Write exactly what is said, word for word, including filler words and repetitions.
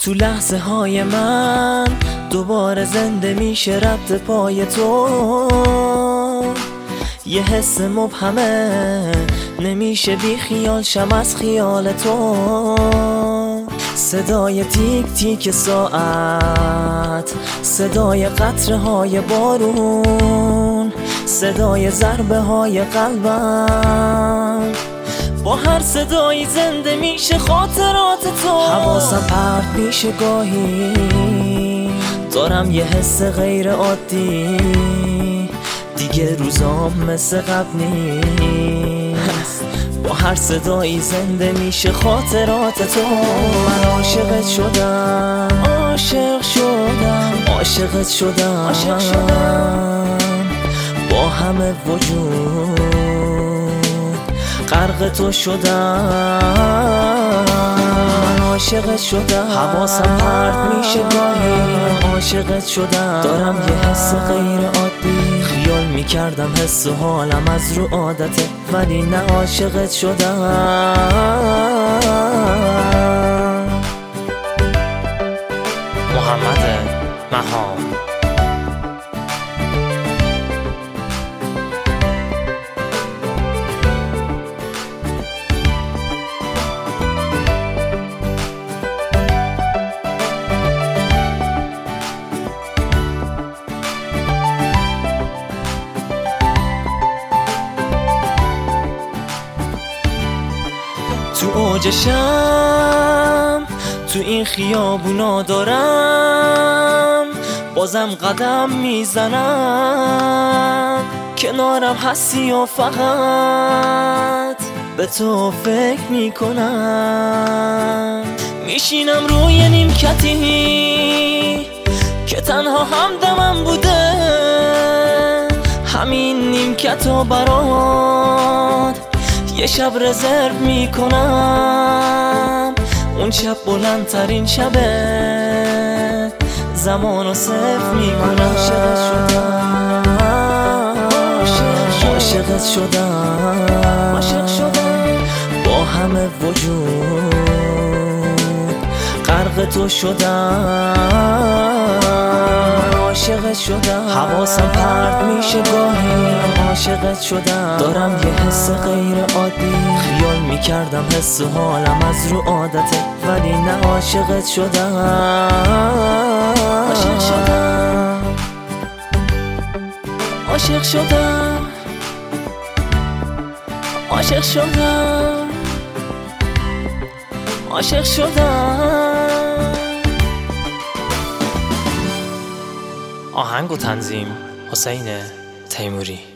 تو لحظه های من دوباره زنده میشه ربط پای تو. یه حس مبهمه نمیشه بی خیال شم از خیال تو. صدای تیک تیک ساعت، صدای قطره های بارون، صدای ضربه های قلبم. با هر صدایی زنده میشه خاطرات تو. حواسم پرت میشه گاهی، دارم یه حس غیر عادی. دیگه روزام مثل قبل نیست، با هر صدایی زنده میشه خاطرات تو. من عاشقت شدم، عاشق شدم، عاشقت شدم، عاشق شدم. با همه وجود غرق تو شدم. من عاشقت شدم، حواسم پرت میشه گاهی. عاشقت شدم، دارم یه حس غیر عادی. خیال میکردم حس و حالم از رو عادته، ولی نه عاشقت شدم. محمد مهار. تو اوجشم، تو این خیابونا دارم بازم قدم میزنم. کنارم هستی و فقط به تو فکر میکنم. میشینم روی نیمکتی که تنها همدمم بوده. همین نیمکتو برات یه شب رزرو میکنم. اون شب بلندترین شبه، زمانو صفر میکنم. عاشقت شدم، عاشقت شدم، عاشق شدم. با همه وجود غرق تو شدم. عاشقت شدم، حواسم پرت میشه گاهی. عاشقت شدم، دارم یه حس غیر عادی. خیال میکردم حس و حالم از رو عادته، ولی نه عاشقت شدم. عاشق شدم، عاشق شدم، عاشق شدم، عاشق شدم. آهنگ و تنظیم حسین تیموری.